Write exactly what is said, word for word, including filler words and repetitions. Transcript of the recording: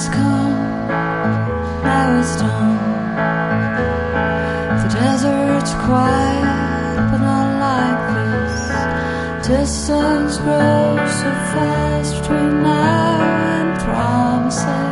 has come, now it's done. The desert's quiet, but not like this. Distance grows so fast between now and promises.